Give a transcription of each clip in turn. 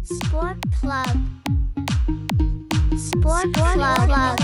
Sport Plug. Sport Plug.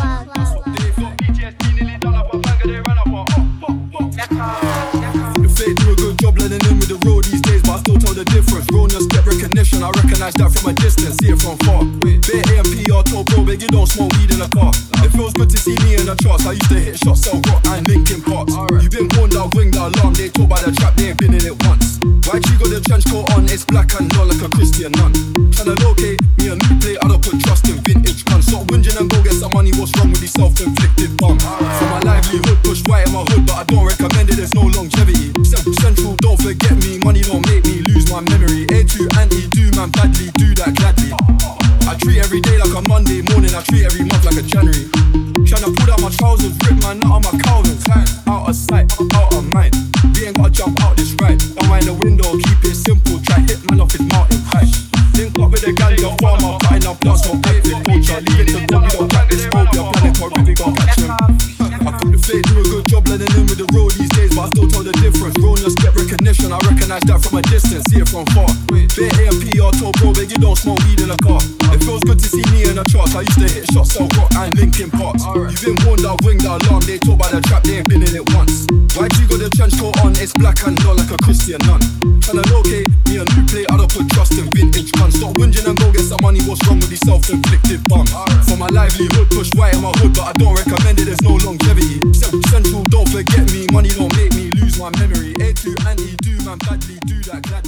The fake do a good job blending in with the road these days, but I still tell the difference. Roll just get recognition, I recognize that from a distance, see it from far. Bare AMPR told bro, big you don't smoke weed in a car. It feels good to see me in the charts. I used to hit shots, sell rock and Linkin Parks. You been warned, I'll ring the alarm. They talk by the trap, they ain't been in it once. YG got the trench coat on, it's black and not like a Christian nun. Tryna locate me a new plate, I don't put trust in vintage guns. Stop whinging and go get some money, what's wrong with these self-inflicted bum? For my livelihood, push right in my hood, but I don't recommend it, there's no longevity. Central, don't forget me, money don't make me lose my memory. A2 anti, do man badly, do that gladly. I treat every day like a Monday morning, I treat every month like a January. Tryna pull out my trousers, rip man out of my Calvins. Out of sight, out of mind. We ain't gotta jump out this ride. Don't mind the window, keep it simple. Try hit man off his mountain height. Link up with the gal, got farmer, cutting up blocks, no pipe with culture. Leave it to God, we don't crack this road. Your planet or we gon' catch him. I put the fake, do a good job blending in with the road these days, but I still tell the difference. Roll just get recognition, I recognize that from a distance, see it from far. Bare AMPR told bro, big you don't smoke weed in a car. It feels good to see me in the charts. I used to hit shots, sell rock and Linkin Parks. You been warned, I'll ring the alarm. They talk by the trap, they ain't been in it once. YG got the trench coat on, it's black and not like a Christian nun. Tryna locate me a new plate, I don't put trust in vintage guns. Stop whinging and go get some money, what's wrong with these self-inflicted bums? For my livelihood, push right in my hood, but I don't recommend it, there's no longevity. Central, don't forget me, money don't make me lose my memory. A2 anti, do man badly, do that gladly.